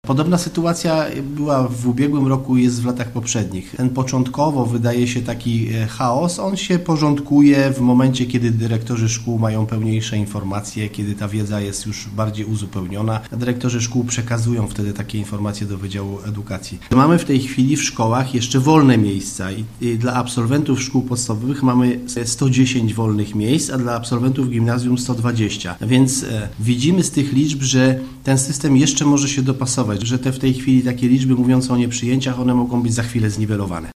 Podobna sytuacja była w ubiegłym roku i jest w latach poprzednich. Ten początkowo wydaje się taki chaos, on się porządkuje w momencie, kiedy dyrektorzy szkół mają pełniejsze informacje, kiedy ta wiedza jest już bardziej uzupełniona, a dyrektorzy szkół przekazują wtedy takie informacje do Wydziału Edukacji. Mamy w tej chwili w szkołach jeszcze wolne miejsca i dla absolwentów szkół podstawowych mamy 110 wolnych miejsc, a dla absolwentów gimnazjum 120. Więc widzimy z tych liczb, że ten system jeszcze może się dopasować, że te w tej chwili takie liczby mówiące o nieprzyjęciach, one mogą być za chwilę zniwelowane.